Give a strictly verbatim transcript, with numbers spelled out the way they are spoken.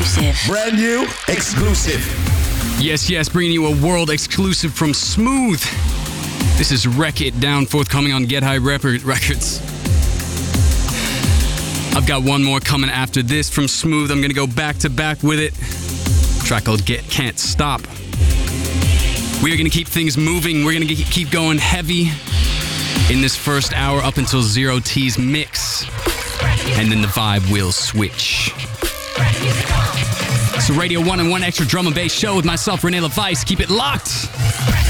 exclusive. Brand new, exclusive. Yes, yes, bringing you a world exclusive from Smooth. This is Wreck It Down, forthcoming on Get High Records. I've got one more coming after this from Smooth. I'm going to go back to back with it. A track called Get Can't Stop. We are going to keep things moving. We're going to keep going heavy in this first hour up until Zero T's mix. And then the vibe will switch. It's a Radio one and one extra drum and bass show with myself, Renee LaVice. Keep it locked.